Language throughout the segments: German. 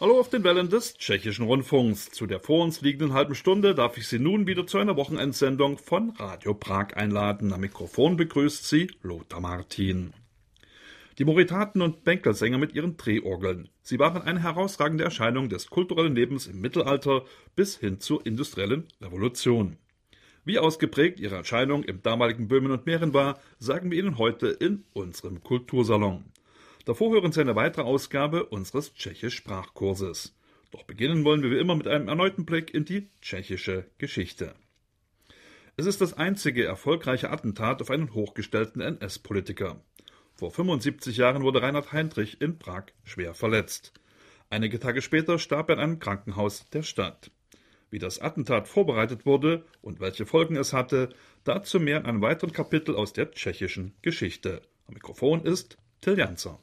Hallo auf den Wellen des Tschechischen Rundfunks. Zu der vor uns liegenden halben Stunde darf ich Sie nun wieder zu einer Wochenendsendung von Radio Prag einladen. Am Mikrofon begrüßt Sie Lothar Martin. Die Moritaten und Bänkelsänger mit ihren Drehorgeln. Sie waren eine herausragende Erscheinung des kulturellen Lebens im Mittelalter bis hin zur industriellen Revolution. Wie ausgeprägt ihre Erscheinung im damaligen Böhmen und Mähren war, sagen wir Ihnen heute in unserem Kultursalon. Davor hören Sie eine weitere Ausgabe unseres Tschechisch-Sprachkurses. Doch beginnen wollen wir wie immer mit einem erneuten Blick in die tschechische Geschichte. Es ist das einzige erfolgreiche Attentat auf einen hochgestellten NS-Politiker. Vor 75 Jahren wurde Reinhard Heydrich in Prag schwer verletzt. Einige Tage später starb er in einem Krankenhaus der Stadt. Wie das Attentat vorbereitet wurde und welche Folgen es hatte, dazu mehr in einem weiteren Kapitel aus der tschechischen Geschichte. Am Mikrofon ist Till Janzer.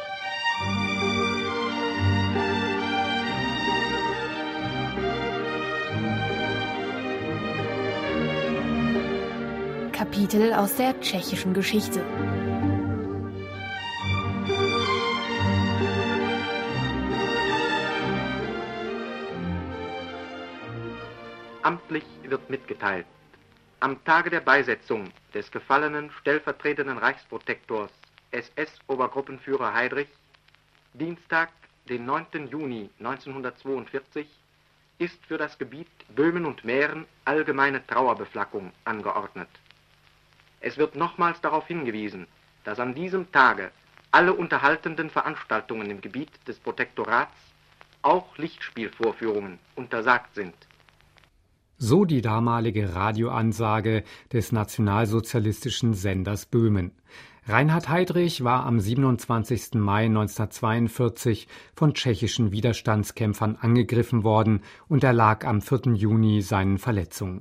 Kapitel aus der tschechischen Geschichte. Amtlich wird mitgeteilt: Am Tage der Beisetzung des gefallenen stellvertretenden Reichsprotektors SS-Obergruppenführer Heydrich, Dienstag, den 9. Juni 1942, ist für das Gebiet Böhmen und Mähren allgemeine Trauerbeflaggung angeordnet. Es wird nochmals darauf hingewiesen, dass an diesem Tage alle unterhaltenden Veranstaltungen im Gebiet des Protektorats, auch Lichtspielvorführungen, untersagt sind. So die damalige Radioansage des nationalsozialistischen Senders Böhmen. Reinhard Heydrich war am 27. Mai 1942 von tschechischen Widerstandskämpfern angegriffen worden und erlag am 4. Juni seinen Verletzungen.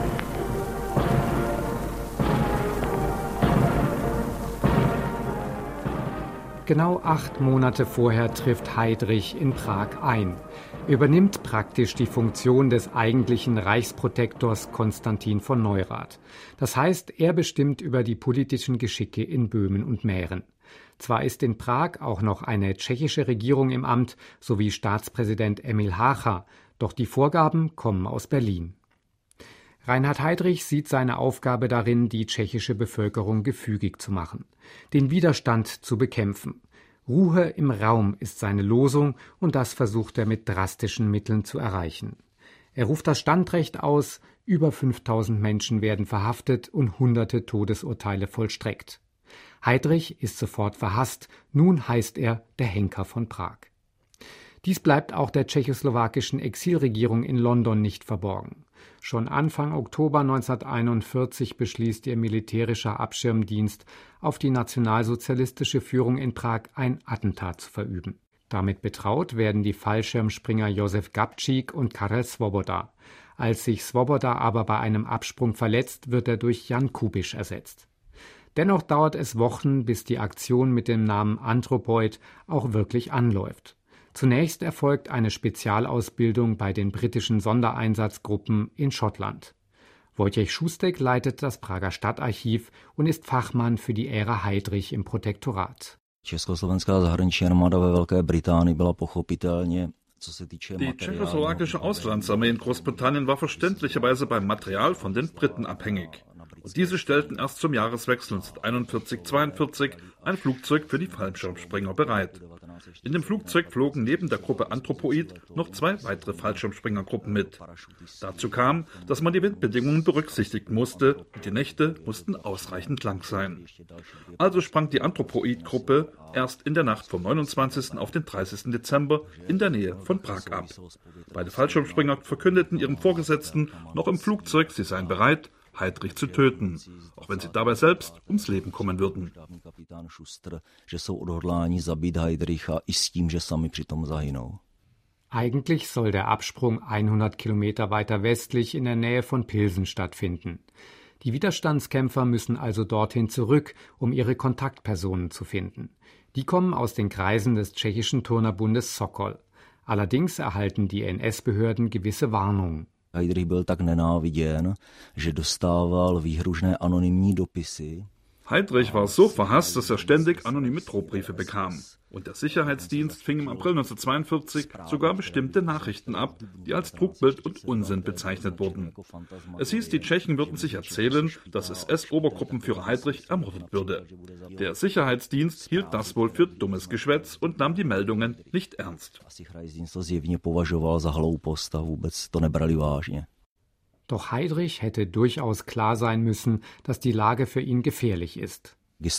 Genau 8 Monate vorher trifft Heydrich in Prag ein. Er übernimmt praktisch die Funktion des eigentlichen Reichsprotektors Konstantin von Neurath. Das heißt, er bestimmt über die politischen Geschicke in Böhmen und Mähren. Zwar ist in Prag auch noch eine tschechische Regierung im Amt sowie Staatspräsident Emil Hácha, doch die Vorgaben kommen aus Berlin. Reinhard Heydrich sieht seine Aufgabe darin, die tschechische Bevölkerung gefügig zu machen, den Widerstand zu bekämpfen. Ruhe im Raum ist seine Losung und das versucht er mit drastischen Mitteln zu erreichen. Er ruft das Standrecht aus, über 5000 Menschen werden verhaftet und hunderte Todesurteile vollstreckt. Heydrich ist sofort verhasst, nun heißt er der Henker von Prag. Dies bleibt auch der tschechoslowakischen Exilregierung in London nicht verborgen. Schon Anfang Oktober 1941 beschließt ihr militärischer Abschirmdienst, auf die nationalsozialistische Führung in Prag ein Attentat zu verüben. Damit betraut werden die Fallschirmspringer Josef Gabčík und Karel Svoboda. Als sich Svoboda aber bei einem Absprung verletzt, wird er durch Jan Kubiš ersetzt. Dennoch dauert es Wochen, bis die Aktion mit dem Namen Anthropoid auch wirklich anläuft. Zunächst erfolgt eine Spezialausbildung bei den britischen Sondereinsatzgruppen in Schottland. Wojciech Šustek leitet das Prager Stadtarchiv und ist Fachmann für die Ära Heydrich im Protektorat. Die tschechoslowakische Auslandsarmee in Großbritannien war verständlicherweise beim Material von den Briten abhängig. Und diese stellten erst zum Jahreswechsel 1941/42 ein Flugzeug für die Fallschirmspringer bereit. In dem Flugzeug flogen neben der Gruppe Anthropoid noch 2 weitere Fallschirmspringergruppen mit. Dazu kam, dass man die Windbedingungen berücksichtigen musste und die Nächte mussten ausreichend lang sein. Also sprang die Anthropoid-Gruppe erst in der Nacht vom 29. auf den 30. Dezember in der Nähe von Prag ab. Beide Fallschirmspringer verkündeten ihrem Vorgesetzten noch im Flugzeug, sie seien bereit, Heydrich zu töten, auch wenn sie dabei selbst ums Leben kommen würden. Eigentlich soll der Absprung 100 Kilometer weiter westlich in der Nähe von Pilsen stattfinden. Die Widerstandskämpfer müssen also dorthin zurück, um ihre Kontaktpersonen zu finden. Die kommen aus den Kreisen des tschechischen Turnerbundes Sokol. Allerdings erhalten die NS-Behörden gewisse Warnungen. Heydrich byl tak nenáviděn, že dostával výhružné anonymní dopisy. Heydrich war so verhasst, dass er ständig anonyme Drohbriefe bekam. Und der Sicherheitsdienst fing im April 1942 sogar bestimmte Nachrichten ab, die als Trugbild und Unsinn bezeichnet wurden. Es hieß, die Tschechen würden sich erzählen, dass SS-Obergruppenführer Heydrich ermordet würde. Der Sicherheitsdienst hielt das wohl für dummes Geschwätz und nahm die Meldungen nicht ernst. Doch Heydrich hätte durchaus klar sein müssen, dass die Lage für ihn gefährlich ist. Die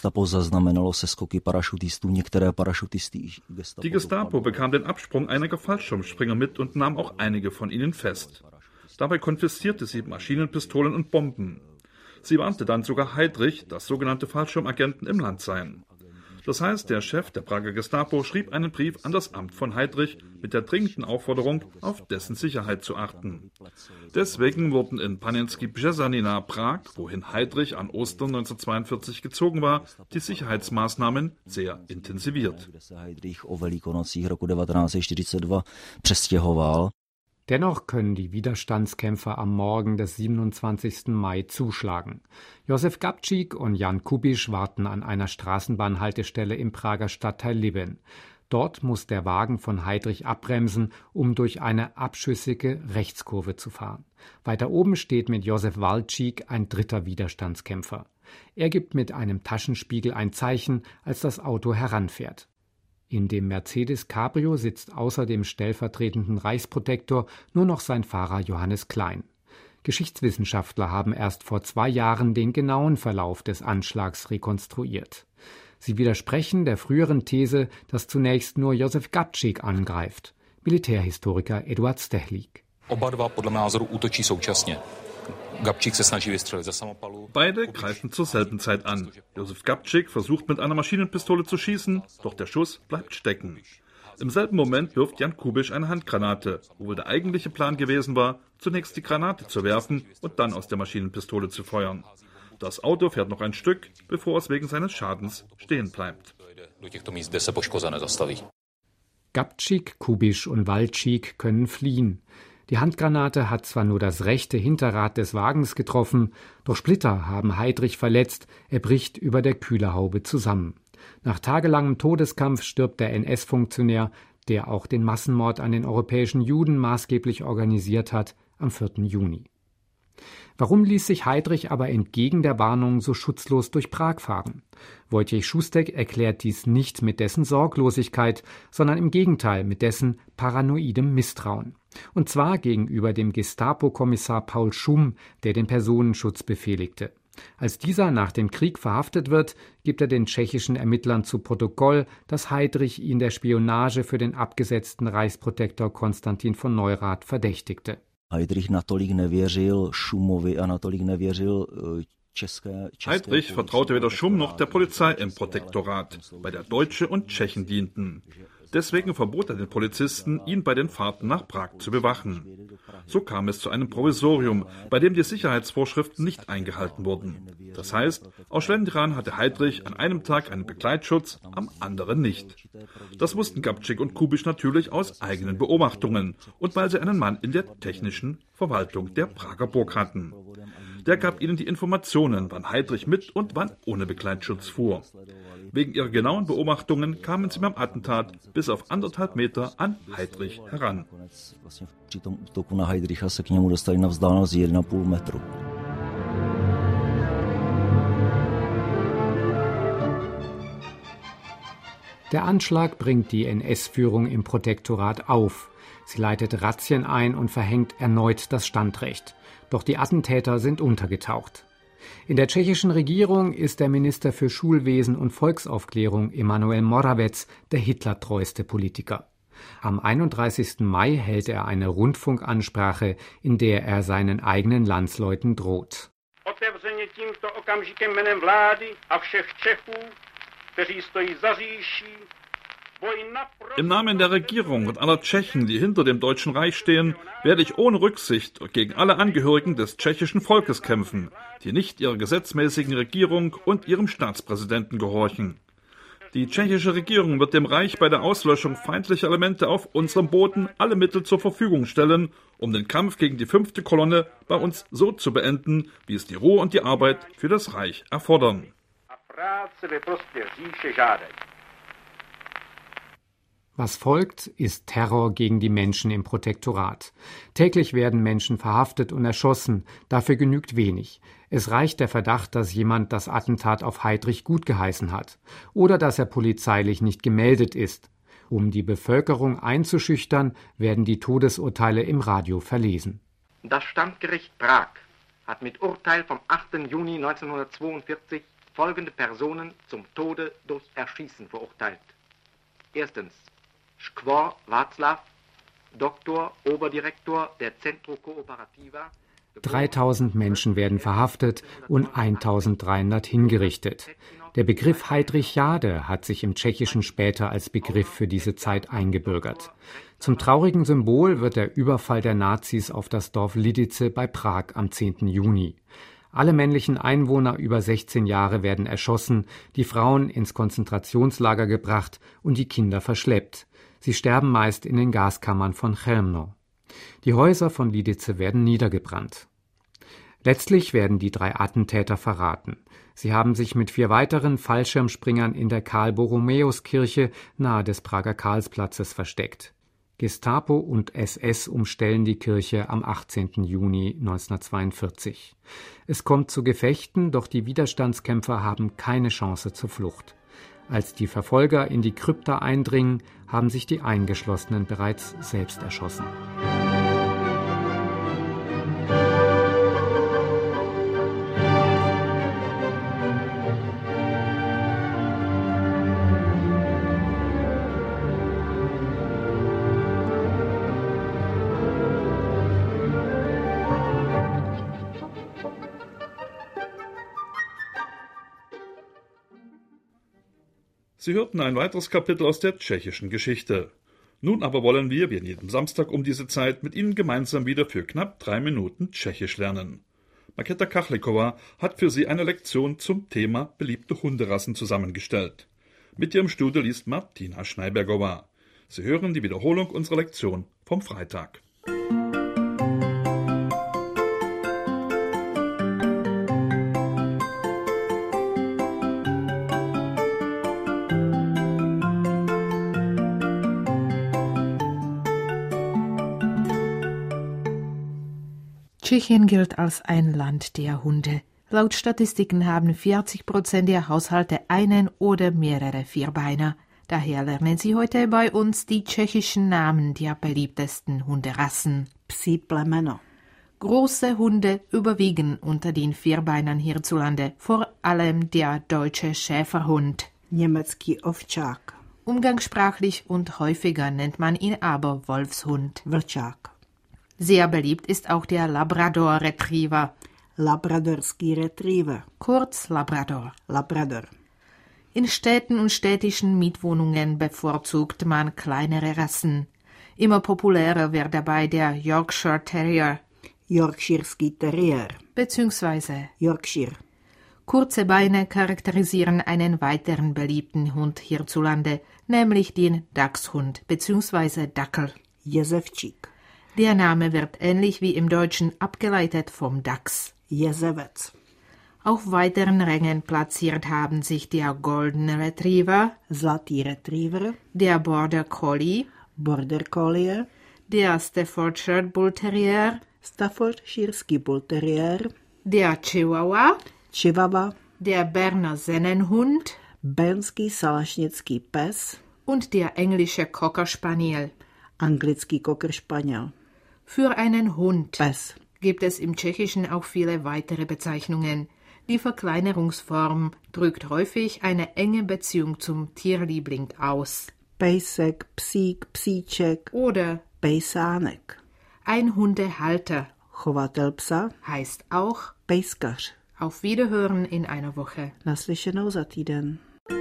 Gestapo bekam den Absprung einiger Fallschirmspringer mit und nahm auch einige von ihnen fest. Dabei konfiszierte sie Maschinenpistolen und Bomben. Sie warnte dann sogar Heydrich, dass sogenannte Fallschirmagenten im Land seien. Das heißt, der Chef der Prager Gestapo schrieb einen Brief an das Amt von Heydrich mit der dringenden Aufforderung, auf dessen Sicherheit zu achten. Deswegen wurden in Paniensky Břežany nahe Prag, wohin Heydrich an Ostern 1942 gezogen war, die Sicherheitsmaßnahmen sehr intensiviert. Dennoch können die Widerstandskämpfer am Morgen des 27. Mai zuschlagen. Josef Gabčík und Jan Kubiš warten an einer Straßenbahnhaltestelle im Prager Stadtteil Liben. Dort muss der Wagen von Heydrich abbremsen, um durch eine abschüssige Rechtskurve zu fahren. Weiter oben steht mit Josef Walčík ein dritter Widerstandskämpfer. Er gibt mit einem Taschenspiegel ein Zeichen, als das Auto heranfährt. In dem Mercedes Cabrio sitzt außer dem stellvertretenden Reichsprotektor nur noch sein Fahrer Johannes Klein. Geschichtswissenschaftler haben erst vor 2 Jahren den genauen Verlauf des Anschlags rekonstruiert. Sie widersprechen der früheren These, dass zunächst nur Josef Gabčík angreift. Militärhistoriker Eduard Stehlík. Beide greifen zur selben Zeit an. Josef Gabčík versucht mit einer Maschinenpistole zu schießen, doch der Schuss bleibt stecken. Im selben Moment wirft Jan Kubiš eine Handgranate, obwohl der eigentliche Plan gewesen war, zunächst die Granate zu werfen und dann aus der Maschinenpistole zu feuern. Das Auto fährt noch ein Stück, bevor es wegen seines Schadens stehen bleibt. Gabčík, Kubiš und Walčík können fliehen. Die Handgranate hat zwar nur das rechte Hinterrad des Wagens getroffen, doch Splitter haben Heydrich verletzt, er bricht über der Kühlerhaube zusammen. Nach tagelangem Todeskampf stirbt der NS-Funktionär, der auch den Massenmord an den europäischen Juden maßgeblich organisiert hat, am 4. Juni. Warum ließ sich Heydrich aber entgegen der Warnung so schutzlos durch Prag fahren? Wojciech Šustek erklärt dies nicht mit dessen Sorglosigkeit, sondern im Gegenteil mit dessen paranoidem Misstrauen. Und zwar gegenüber dem Gestapo-Kommissar Paul Schumm, der den Personenschutz befehligte. Als dieser nach dem Krieg verhaftet wird, gibt er den tschechischen Ermittlern zu Protokoll, dass Heydrich ihn der Spionage für den abgesetzten Reichsprotektor Konstantin von Neurath verdächtigte. Heydrich vertraute weder Schumm noch der Polizei im Protektorat, bei der Deutsche und Tschechen dienten. Deswegen verbot er den Polizisten, ihn bei den Fahrten nach Prag zu bewachen. So kam es zu einem Provisorium, bei dem die Sicherheitsvorschriften nicht eingehalten wurden. Das heißt, aus Schlendrian hatte Heydrich an einem Tag einen Begleitschutz, am anderen nicht. Das wussten Gabčík und Kubiš natürlich aus eigenen Beobachtungen und weil sie einen Mann in der technischen Verwaltung der Prager Burg hatten. Der gab ihnen die Informationen, wann Heydrich mit und wann ohne Begleitschutz fuhr. Wegen ihrer genauen Beobachtungen kamen sie beim Attentat bis auf 1,5 Meter an Heydrich heran. Der Anschlag bringt die NS-Führung im Protektorat auf. Sie leitet Razzien ein und verhängt erneut das Standrecht. Doch die Attentäter sind untergetaucht. In der tschechischen Regierung ist der Minister für Schulwesen und Volksaufklärung Emanuel Moravec der hitlertreueste Politiker. Am 31. Mai hält er eine Rundfunkansprache, in der er seinen eigenen Landsleuten droht. Otevřeně tímto okamžikem jménem vlády a všech Čechů, kteří stojí za říší. Im Namen der Regierung und aller Tschechen, die hinter dem Deutschen Reich stehen, werde ich ohne Rücksicht gegen alle Angehörigen des tschechischen Volkes kämpfen, die nicht ihrer gesetzmäßigen Regierung und ihrem Staatspräsidenten gehorchen. Die tschechische Regierung wird dem Reich bei der Auslöschung feindlicher Elemente auf unserem Boden alle Mittel zur Verfügung stellen, um den Kampf gegen die 5. Kolonne bei uns so zu beenden, wie es die Ruhe und die Arbeit für das Reich erfordern. práce ve prospěch říše žádají. Was folgt, ist Terror gegen die Menschen im Protektorat. Täglich werden Menschen verhaftet und erschossen, dafür genügt wenig. Es reicht der Verdacht, dass jemand das Attentat auf Heydrich gutgeheißen hat oder dass er polizeilich nicht gemeldet ist. Um die Bevölkerung einzuschüchtern, werden die Todesurteile im Radio verlesen. Das Standgericht Prag hat mit Urteil vom 8. Juni 1942 folgende Personen zum Tode durch Erschießen verurteilt. Erstens Škvor Václav, Doktor, Oberdirektor der Centro Cooperativa. 3000 Menschen werden verhaftet und 1300 hingerichtet. Der Begriff Heydrichiade hat sich im Tschechischen später als Begriff für diese Zeit eingebürgert. Zum traurigen Symbol wird der Überfall der Nazis auf das Dorf Lidice bei Prag am 10. Juni. Alle männlichen Einwohner über 16 Jahre werden erschossen, die Frauen ins Konzentrationslager gebracht und die Kinder verschleppt. Sie sterben meist in den Gaskammern von Chełmno. Die Häuser von Lidice werden niedergebrannt. Letztlich werden die 3 Attentäter verraten. Sie haben sich mit 4 weiteren Fallschirmspringern in der Karl-Borromäus-Kirche nahe des Prager Karlsplatzes versteckt. Gestapo und SS umstellen die Kirche am 18. Juni 1942. Es kommt zu Gefechten, doch die Widerstandskämpfer haben keine Chance zur Flucht. Als die Verfolger in die Krypta eindringen, haben sich die Eingeschlossenen bereits selbst erschossen. Sie hörten ein weiteres Kapitel aus der tschechischen Geschichte. Nun aber wollen wir, wie an jedem Samstag um diese Zeit, mit Ihnen gemeinsam wieder für knapp 3 Minuten Tschechisch lernen. Markéta Kachlikova hat für Sie eine Lektion zum Thema beliebte Hunderassen zusammengestellt. Mit ihrem Studio liest Martina Schneibergova. Sie hören die Wiederholung unserer Lektion vom Freitag. Tschechien gilt als ein Land der Hunde. Laut Statistiken haben 40% der Haushalte einen oder mehrere Vierbeiner. Daher lernen Sie heute bei uns die tschechischen Namen der beliebtesten Hunderassen. Psí plemeno. Große Hunde überwiegen unter den Vierbeinern hierzulande, vor allem der deutsche Schäferhund. Německý ovčák. Umgangssprachlich und häufiger nennt man ihn aber Wolfshund. Vlčák. Sehr beliebt ist auch der Labrador Retriever. Labradorský retriever. Kurz Labrador. Labrador. In Städten und städtischen Mietwohnungen bevorzugt man kleinere Rassen. Immer populärer wird dabei der Yorkshire Terrier. Yorkshirský terrier. Beziehungsweise Yorkshire. Kurze Beine charakterisieren einen weiteren beliebten Hund hierzulande, nämlich den Dachshund bzw. Dackel. Jezevčík. Der Name wird ähnlich wie im Deutschen abgeleitet vom Dachs. Jezevec. Auf weiteren Rängen platziert haben sich der Golden Retriever, Zlatý retriever. der Border Collie, Border collie. der Staffordshire Bull Terrier, Staffordshirský bull terrier. der Chihuahua, Chihuahua. der Berner Sennenhund Bernský salašnický pes. und der englische Cocker Spaniel. Anglický cocker spaniel. Für einen Hund Pes. gibt es im Tschechischen auch viele weitere Bezeichnungen. Die Verkleinerungsform drückt häufig eine enge Beziehung zum Tierliebling aus. Pejsek, psík, psíček. Oder Pejsánek. ein Hundehalter Chovatel psa. heißt auch Pejskař. auf Wiederhören in einer Woche. Naslyšenou za týden.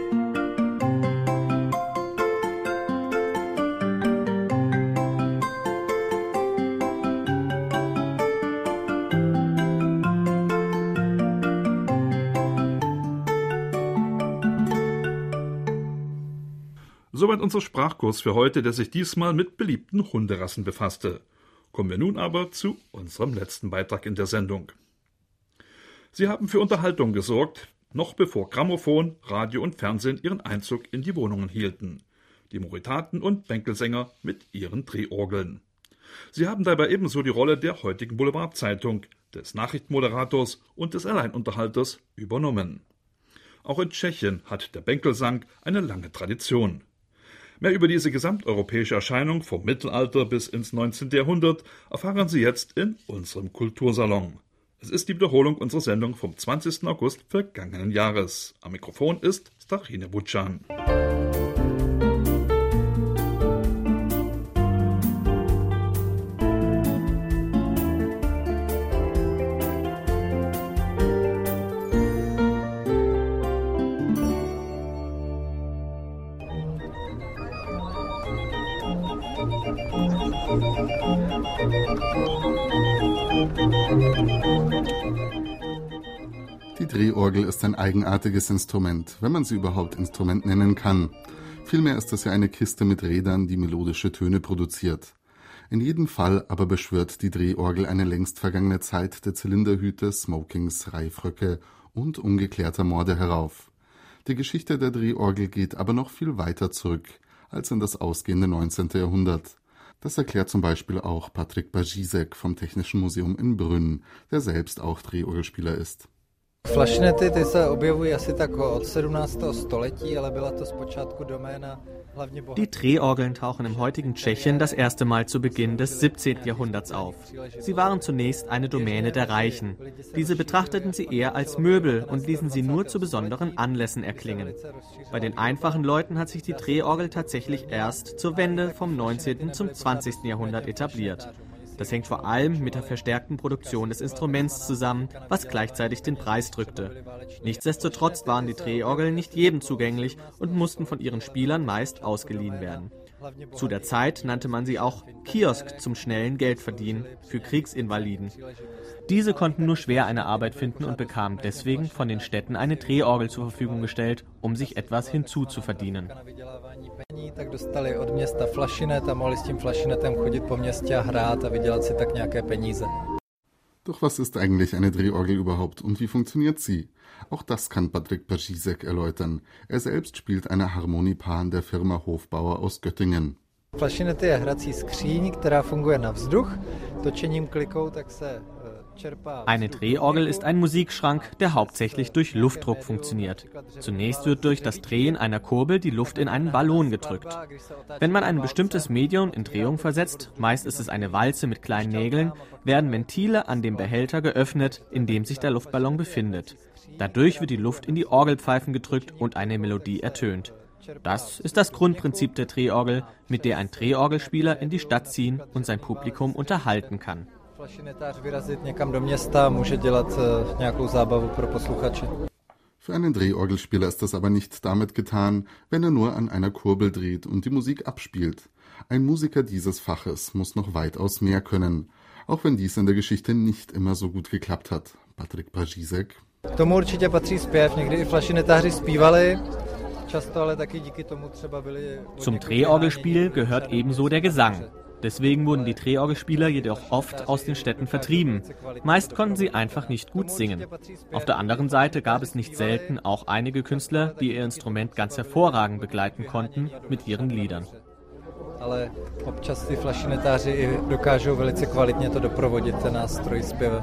Soweit unser Sprachkurs für heute, der sich diesmal mit beliebten Hunderassen befasste. Kommen wir nun aber zu unserem letzten Beitrag in der Sendung. Sie haben für Unterhaltung gesorgt, noch bevor Grammophon, Radio und Fernsehen ihren Einzug in die Wohnungen hielten. Die Moritaten und Bänkelsänger mit ihren Drehorgeln. Sie haben dabei ebenso die Rolle der heutigen Boulevardzeitung, des Nachrichtenmoderators und des Alleinunterhalters übernommen. Auch in Tschechien hat der Bänkelsang eine lange Tradition. Mehr über diese gesamteuropäische Erscheinung vom Mittelalter bis ins 19. Jahrhundert erfahren Sie jetzt in unserem Kultursalon. Es ist die Wiederholung unserer Sendung vom 20. August vergangenen Jahres. Am Mikrofon ist Stachine Butschan. Die Drehorgel ist ein eigenartiges Instrument, wenn man sie überhaupt Instrument nennen kann. Vielmehr ist es ja eine Kiste mit Rädern, die melodische Töne produziert. In jedem Fall aber beschwört die Drehorgel eine längst vergangene Zeit der Zylinderhüte, Smokings, Reifröcke und ungeklärter Morde herauf. Die Geschichte der Drehorgel geht aber noch viel weiter zurück als in das ausgehende 19. Jahrhundert. Das erklärt zum Beispiel auch Patrik Bažíšek vom Technischen Museum in Brünn, der selbst auch Drehorgelspieler ist. Flašinety, ty se objevují asi tak od 17. století, ale byla to zpočátku doména hlavně bohatých. Die Drehorgeln tauchen im heutigen Tschechien das erste Mal zu Beginn des 17. Jahrhunderts auf. Sie waren zunächst eine Domäne der Reichen. Diese betrachteten sie eher als Möbel und ließen sie nur zu besonderen Anlässen erklingen. Bei den einfachen Leuten hat sich die Drehorgel tatsächlich erst zur Wende vom 19. zum 20. Jahrhundert etabliert. Das hängt vor allem mit der verstärkten Produktion des Instruments zusammen, was gleichzeitig den Preis drückte. Nichtsdestotrotz waren die Drehorgeln nicht jedem zugänglich und mussten von ihren Spielern meist ausgeliehen werden. Zu der Zeit nannte man sie auch Kiosk zum schnellen Geldverdienen für Kriegsinvaliden. Diese konnten nur schwer eine Arbeit finden und bekamen deswegen von den Städten eine Drehorgel zur Verfügung gestellt, um sich etwas hinzuzuverdienen. Tak dostali od města flašinet a mohli s tím flašinetem chodit po městě a hrát a vydělat si tak nějaké peníze. Doch was ist eigentlich eine Drehorgel überhaupt und wie funktioniert sie? Auch das kann Patrik Bažíšek erläutern. Er selbst spielt eine Harmoniepan der Firma Hofbauer aus Göttingen. Flašinet je hrací skříň, která funguje na vzduch. Točením klikou tak se Eine Drehorgel ist ein Musikschrank, der hauptsächlich durch Luftdruck funktioniert. Zunächst wird durch das Drehen einer Kurbel die Luft in einen Ballon gedrückt. Wenn man ein bestimmtes Medium in Drehung versetzt, meist ist es eine Walze mit kleinen Nägeln, werden Ventile an dem Behälter geöffnet, in dem sich der Luftballon befindet. Dadurch wird die Luft in die Orgelpfeifen gedrückt und eine Melodie ertönt. Das ist das Grundprinzip der Drehorgel, mit der ein Drehorgelspieler in die Stadt ziehen und sein Publikum unterhalten kann. Für einen Drehorgelspieler ist das aber nicht damit getan, wenn er nur an einer Kurbel dreht und die Musik abspielt. Ein Musiker dieses Faches muss noch weitaus mehr können, auch wenn dies in der Geschichte nicht immer so gut geklappt hat. Patrik Bažíšek. K tomu určitě patří zpěv, někdy i flašinetáři zpívali. Zum Drehorgelspiel gehört ebenso der Gesang. Deswegen wurden die Drehorgelspieler jedoch oft aus den Städten vertrieben. Meist konnten sie einfach nicht gut singen. Auf der anderen Seite gab es nicht selten auch einige Künstler, die ihr Instrument ganz hervorragend begleiten konnten mit ihren Liedern. Ale občas ty flašinetáři i dokážou velice kvalitně to doprovodit, ten nástroj zpěvem.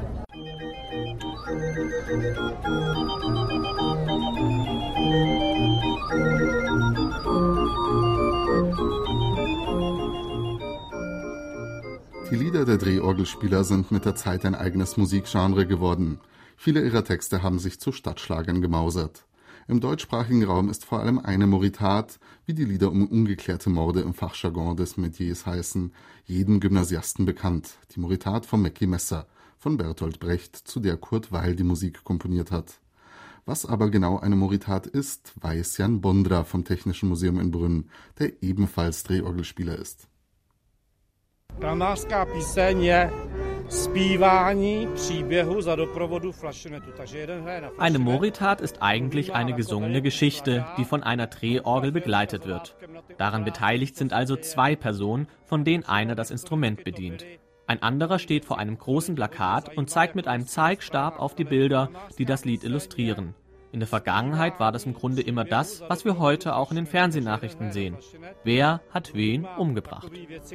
Die Lieder der Drehorgelspieler sind mit der Zeit ein eigenes Musikgenre geworden. Viele ihrer Texte haben sich zu Stadtschlagern gemausert. Im deutschsprachigen Raum ist vor allem eine Moritat, wie die Lieder um ungeklärte Morde im Fachjargon des Metiers heißen, jedem Gymnasiasten bekannt. Die Moritat von Mackie Messer, von Bertolt Brecht, zu der Kurt Weill die Musik komponiert hat. Was aber genau eine Moritat ist, weiß Jan Bondra vom Technischen Museum in Brünn, der ebenfalls Drehorgelspieler ist. Pramářská píseň je zpívání příběhu za doprovodu flašinetu. Takže jeden hraje na flašinet. Eine Moritat ist eigentlich eine gesungene Geschichte, die von einer Drehorgel begleitet wird. Daran beteiligt sind also zwei Personen, von denen einer das Instrument bedient. Ein anderer steht vor einem großen Plakat und zeigt mit einem Zeigstab auf die Bilder, die das Lied illustrieren. In der Vergangenheit war das im Grunde immer das, was wir heute auch in den Fernsehnachrichten sehen. Wer hat wen umgebracht?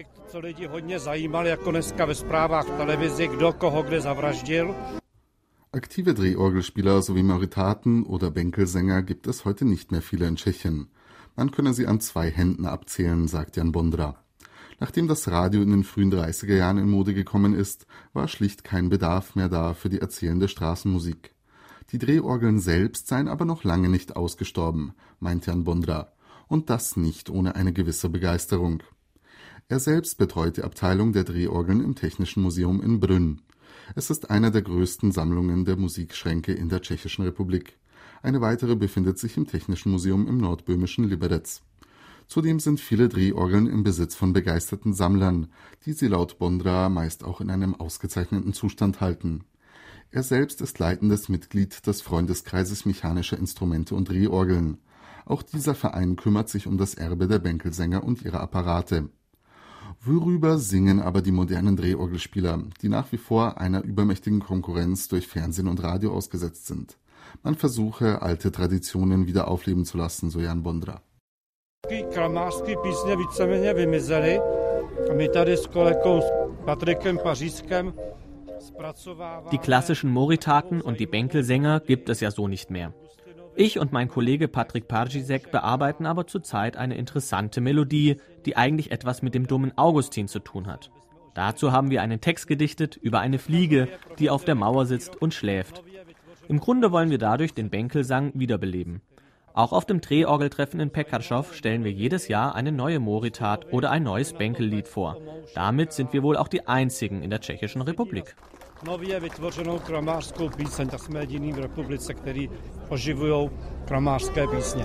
Aktive Drehorgelspieler sowie Mauritaten oder Bänkelsänger gibt es heute nicht mehr viele in Tschechien. Man könne sie an 2 Händen abzählen, sagt Jan Bondra. Nachdem das Radio in den frühen 30er Jahren in Mode gekommen ist, war schlicht kein Bedarf mehr da für die erzählende Straßenmusik. Die Drehorgeln selbst seien aber noch lange nicht ausgestorben, meint Jan Bondra. Und das nicht ohne eine gewisse Begeisterung. Er selbst betreut die Abteilung der Drehorgeln im Technischen Museum in Brünn. Es ist eine der größten Sammlungen der Musikschränke in der Tschechischen Republik. Eine weitere befindet sich im Technischen Museum im nordböhmischen Liberec. Zudem sind viele Drehorgeln im Besitz von begeisterten Sammlern, die sie laut Bondra meist auch in einem ausgezeichneten Zustand halten. Er selbst ist leitendes Mitglied des Freundeskreises mechanischer Instrumente und Drehorgeln. Auch dieser Verein kümmert sich um das Erbe der Bänkelsänger und ihre Apparate. Worüber singen aber die modernen Drehorgelspieler, die nach wie vor einer übermächtigen Konkurrenz durch Fernsehen und Radio ausgesetzt sind? Man versuche, alte Traditionen wieder aufleben zu lassen, so Jan Bondra. Kramářské písně víceméně vymizely. My tady s kolegou Patrikem Pařískem zpracováváme. Die klassischen Mauritaten und die Bänkelsänger gibt es ja so nicht mehr. Ich und mein Kollege Patrik Pařísek bearbeiten aber zurzeit eine interessante Melodie, die eigentlich etwas mit dem dummen Augustin zu tun hat. Dazu haben wir einen Text gedichtet über eine Fliege, die auf der Mauer sitzt und schläft. Im Grunde wollen wir dadurch den Bänkelsang wiederbeleben. Auch auf dem Drehorgeltreffen in Pekaršov stellen wir jedes Jahr eine neue Mauritat oder ein neues Bänkellied vor. Damit sind wir wohl auch die einzigen in der Tschechischen Republik. Nově vytvořenou kramářskou píseň, tak jsme jediný v republice, který oživují kramářské písně.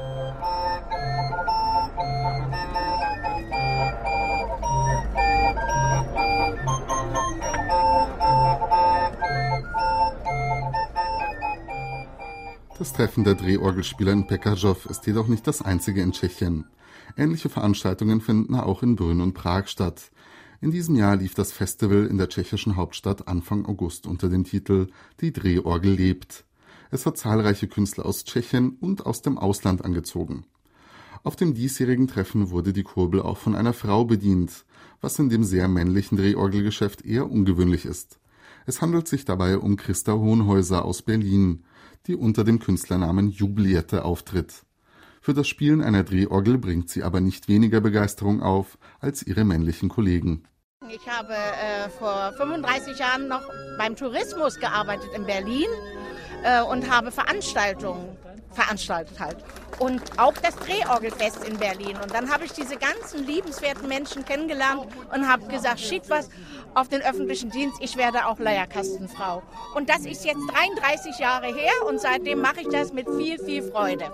Das Treffen der Drehorgelspieler in Pekaršov ist jedoch nicht das einzige in Tschechien. Ähnliche Veranstaltungen finden auch in Brünn und Prag statt. In diesem Jahr lief das Festival in der tschechischen Hauptstadt Anfang August unter dem Titel »Die Drehorgel lebt«. Es hat zahlreiche Künstler aus Tschechien und aus dem Ausland angezogen. Auf dem diesjährigen Treffen wurde die Kurbel auch von einer Frau bedient, was in dem sehr männlichen Drehorgelgeschäft eher ungewöhnlich ist. Es handelt sich dabei um Christa Hohenhäuser aus Berlin, die unter dem Künstlernamen Jubliette auftritt. Für das Spielen einer Drehorgel bringt sie aber nicht weniger Begeisterung auf als ihre männlichen Kollegen. Ich habe vor 35 Jahren noch beim Tourismus gearbeitet in Berlin und habe Veranstaltungen veranstaltet halt. Und auch das Drehorgelfest in Berlin. Und dann habe ich diese ganzen liebenswerten Menschen kennengelernt und habe gesagt, schick was auf den öffentlichen Dienst, ich werde auch Leierkastenfrau. Und das ist jetzt 33 Jahre her und seitdem mache ich das mit viel, viel Freude.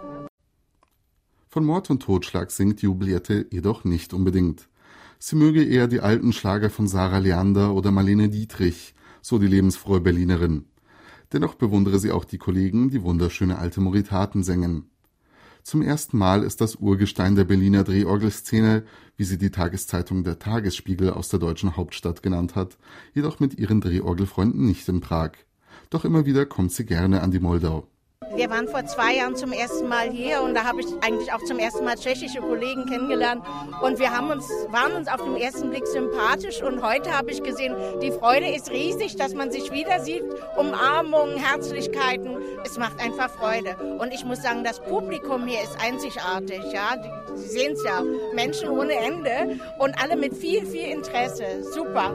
Von Mord und Totschlag singt Jubliette jedoch nicht unbedingt. Sie möge eher die alten Schlager von Sarah Leander oder Marlene Dietrich, so die lebensfrohe Berlinerin. Dennoch bewundere sie auch die Kollegen, die wunderschöne alte Mauritaten singen. Zum ersten Mal ist das Urgestein der Berliner Drehorgelszene, wie sie die Tageszeitung Der Tagesspiegel aus der deutschen Hauptstadt genannt hat, jedoch mit ihren Drehorgelfreunden nicht in Prag. Doch immer wieder kommt sie gerne an die Moldau. Wir waren vor 2 Jahren zum ersten Mal hier und da habe ich eigentlich auch zum ersten Mal tschechische Kollegen kennengelernt und wir waren uns auf den ersten Blick sympathisch und heute habe ich gesehen, die Freude ist riesig, dass man sich wieder sieht, Umarmungen, Herzlichkeiten, es macht einfach Freude und ich muss sagen, das Publikum hier ist einzigartig, ja, Sie sehen es ja, Menschen ohne Ende und alle mit viel, viel Interesse, super.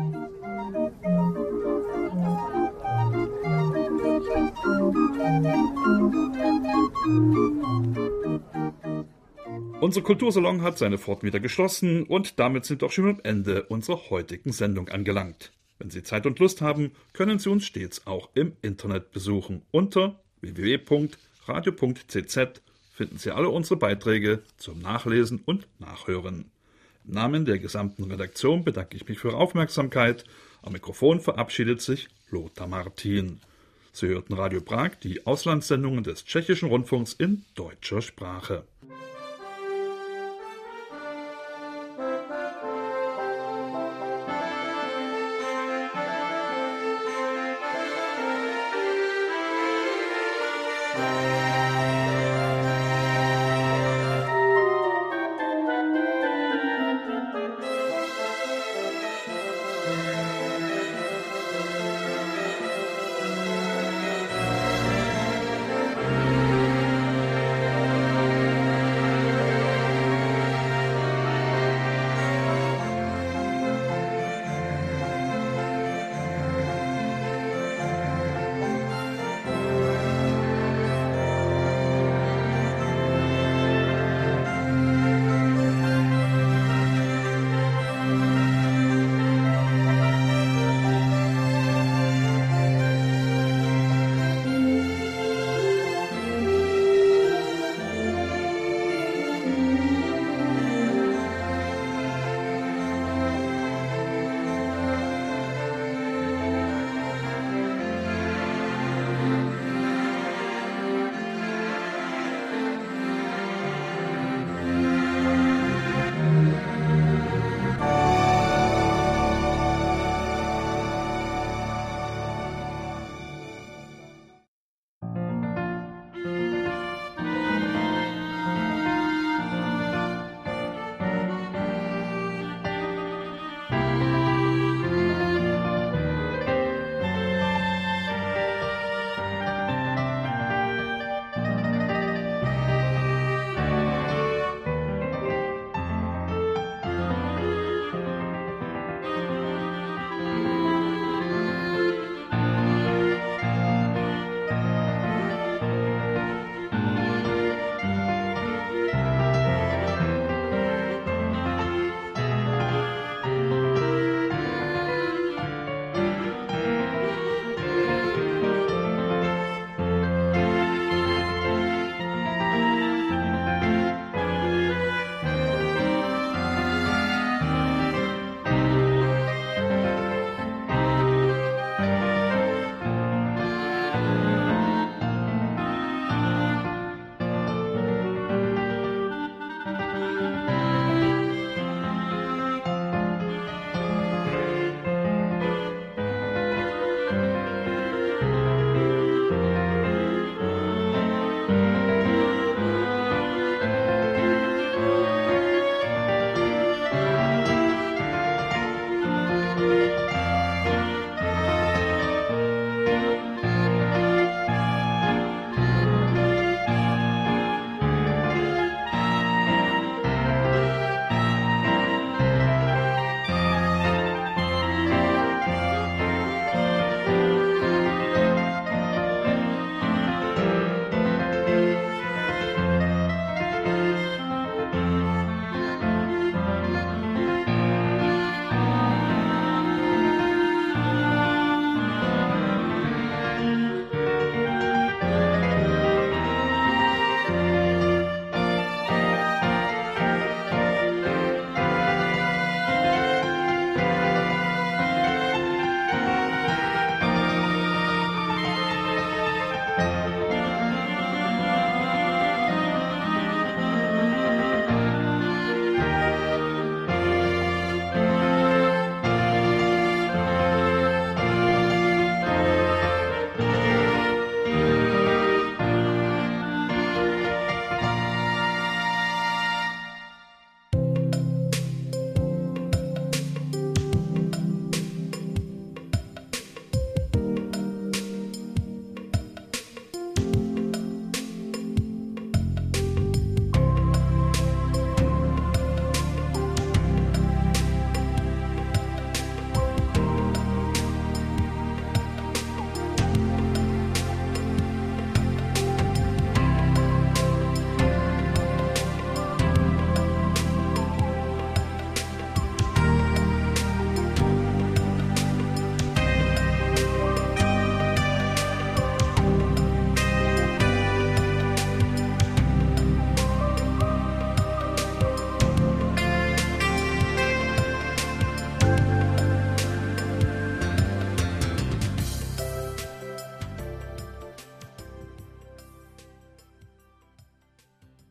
Unser Kultursalon hat seine Pforten wieder geschlossen und damit sind wir auch schon am Ende unserer heutigen Sendung angelangt. Wenn Sie Zeit und Lust haben, können Sie uns stets auch im Internet besuchen. Unter www.radio.cz finden Sie alle unsere Beiträge zum Nachlesen und Nachhören. Im Namen der gesamten Redaktion bedanke ich mich für Ihre Aufmerksamkeit. Am Mikrofon verabschiedet sich Lothar Martin. Sie hörten Radio Prag, die Auslandssendungen des Tschechischen Rundfunks in deutscher Sprache.